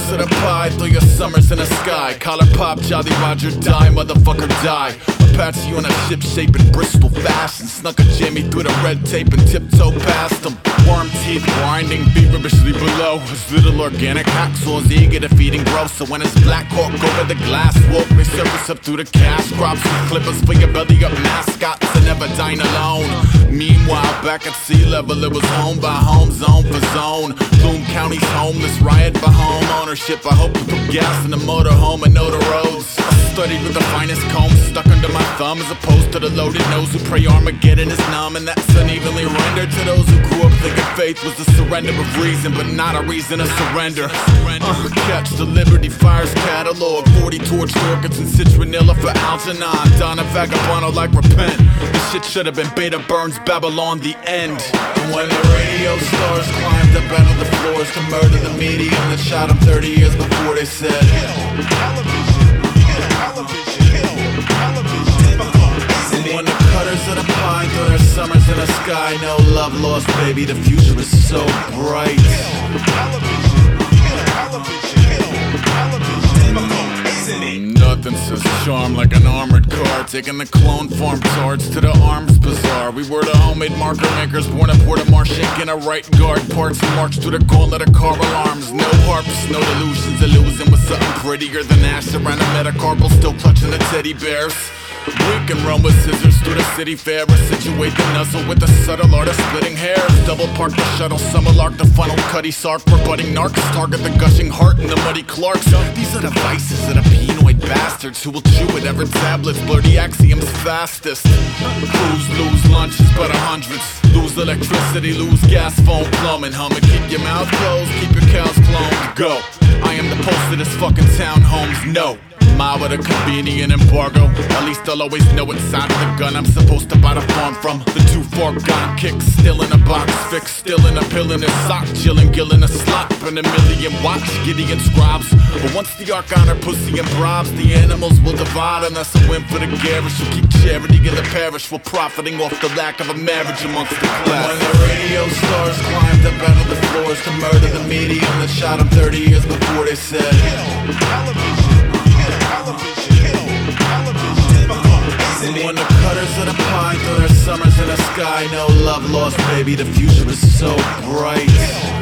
of the pie, throw your summers in the sky. Collar pop, Jolly Roger, die, motherfucker, die. Apache on a ship shape in Bristol fashion. Snuck a Jamie through the red tape and tiptoe past him. Worm teeth grinding, feverishly below. His little organic hacksaws eager to feed and grow. So when his Black Hawk over the glass walk, they surface up through the cash crops. Clippers for your belly up mascots and never dine alone. Meanwhile, back at sea level, it was home by home, zone for zone. Bloom County's homeless, riot for home ownership. I hope you put gas in the motorhome and know the roads. I studied with the finest comb stuck under my thumb, as opposed to the loaded nose who pray Armageddon is numb. And that's unevenly rendered to those who grew up thinking faith was the surrender of reason, but not a reason to surrender. Catch the Liberty Fires catalog, 40 torch orchids and citronella for Algernon. Donna Vagabond like repent. This shit should have been Beta Burns, Babylon, the end. And when the radio stars climbed up out of the floors to murder the medium that shot him 30 years before, they said and when the cutters of the pine throw their summers in the sky, no love lost, baby, the future is so bright. Nothing says charm like an armored car, taking the clone farm tards to the arms bazaar. We were the homemade marker makers, born at Port of Marshink in a right guard parts and marched through the gauntlet of car alarms. No harps, no delusions, illusion with something prettier than ash around a metacarpal, still clutching the teddy bears. We can run with scissors through the city fair or situate the nuzzle with the subtle art of splitting hairs. Double park the shuttle, summer lark, the funnel, cutty sark for budding narcs. Target the gushing heart and the muddy Clarks. These are the vices of the penoid bastards who will chew at every tablets, blur the axioms fastest. Crews lose lunches by the hundreds, lose electricity, lose gas, phone, plumbing, humming. Keep your mouth closed, keep your cows cloned. Go. I am the pulse of this fucking town, homes. No. Mile with a convenient embargo. At least I'll always know what side of the gun I'm supposed to buy the farm from. The 2-4 gun kick, still in a box fix, still in a pill in a sock, chillin', gillin' a slop, and a million watch Gideon scribes. But once the arc honor pussy and bribes, the animals will divide, and that's a win for the garish who keep charity in the parish while profiting off the lack of a marriage amongst the class. When the radio stars climbed up out of the floors to murder the medium that shot him 30 years before, they said and when the cutters of the pine throw their summers in the sky, no love lost, baby, the future is so bright.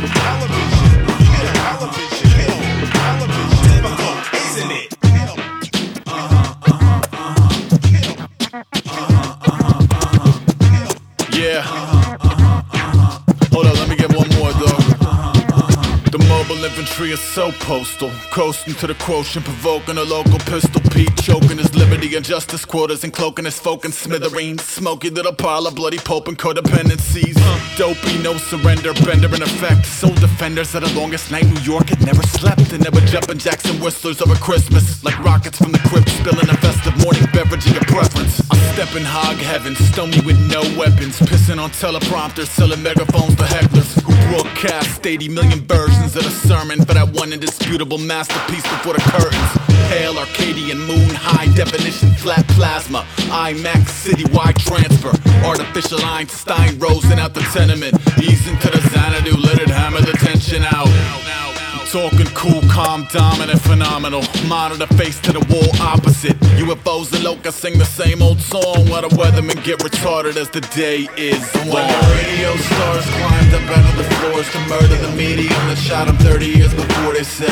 Yeah. Hold on, let me get one more though. The mobile infantry is so postal, coasting to the quotient, provoking a local pistol Pete, choking his liberty and justice quotas and cloaking his folk in smithereens. Smoky little pile of bloody pulp and codependencies. Dopey, no surrender, bender in effect. Soul defenders of the longest night New York had never slept, and never jumping Jackson whistlers over Christmas like rockets from the crypt, spilling a festive morning beverage of your preference. I step in hog heaven, stony with no weapons, pissing on teleprompters, selling megaphones to hecklers who broadcast 80 million versions of the sermon for that one indisputable masterpiece before the curtains. Pale Arcadian moon, high definition flat plasma, IMAX citywide transfer, artificial Einstein rosing out the tenement, easing to the Xanadu, let it hammer the tension out. Talking cool, calm, dominant, phenomenal. Monitor face to the wall opposite. UFOs and locusts sing the same old song while the weathermen get retarded as the day is long. When the radio stars climbed up out of the floors to murder the medium that shot him 30 years before, they said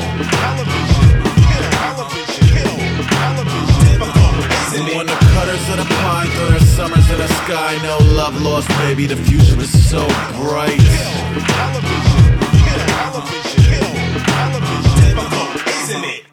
and when the cutters of the pine throw their summers in the sky, no love lost, baby, the future is so bright. Isn't it?